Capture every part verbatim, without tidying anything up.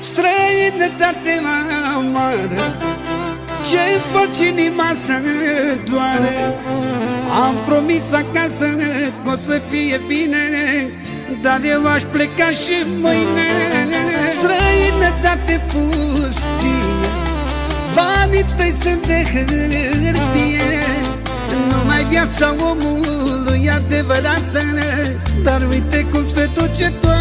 Străinătate amară, ce-mi faci inima să doare? Am promis acasă că o să fie bine, dar eu aș pleca și mâine. Străinătate pustie, banii tăi sunt de hârtie, numai viața omului e adevărată, dar uite cum se duce toată.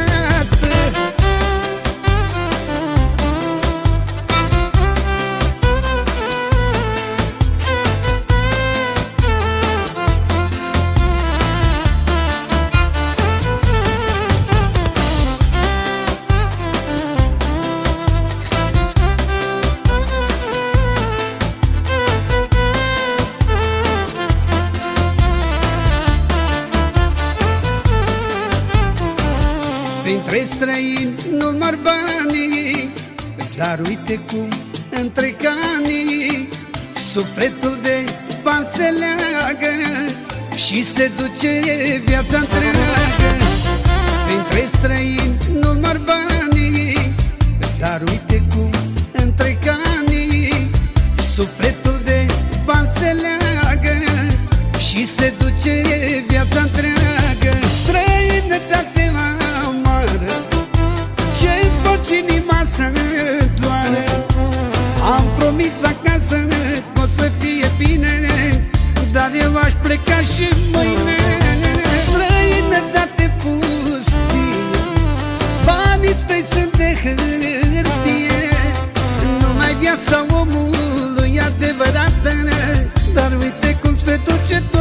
Printre străini număr banii, dar uite cum între canii sufletul de bani se leagă și se duce viața întreagă. Printre străini număr banii, dar uite cum între canii sufletul de bani se leagă și se duce viața întreagă. Străinătate amară, ce-mi faci inima să doare? Am promis acasă că o să fie bine, dar eu aș pleca și mâine. Străinătate pustie, banii tăi sunt de hârtie, numai viața omului e adevărată, dar uite cum se duce toată.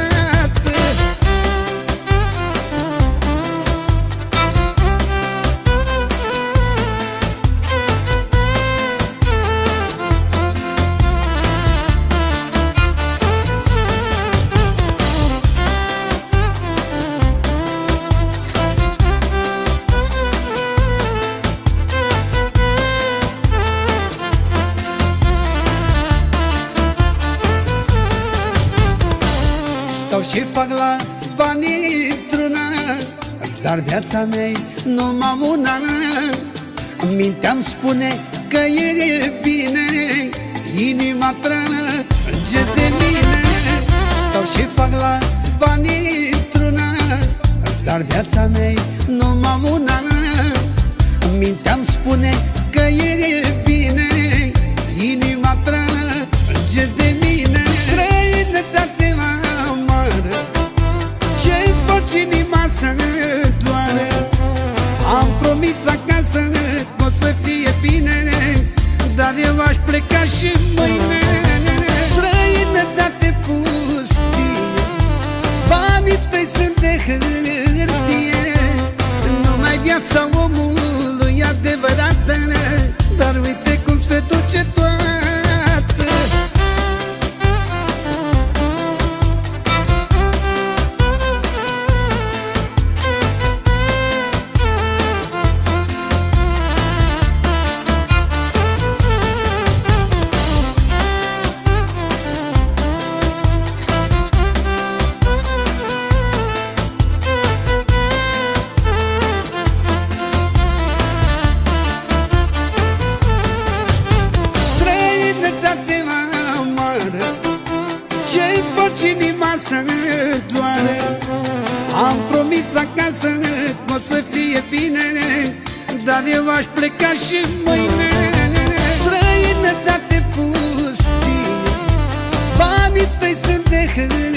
Stau și fac la banii într-una, dar viața mea numai una. Mintea-mi spune că e bine, inima trage de mine. Stau și fac la banii într-una, dar viața mea numai una. Mintea-mi spune că e bine, inima trage de mine. Străinătate amară, ce-mi faci inima să doare? Am promis acasă că o să fie bine, dar eu aș pleca și mâine. Străinătate pustie, banii tăi sunt de hârtie, numai viața omului e adevărată, dar uite cum se duce toată. Ce-mi faci inima să doare? Am promis acasă că o să fie bine, dar eu aș pleca și mâine. Străinătate pustie, banii tăi sunt de hârtie,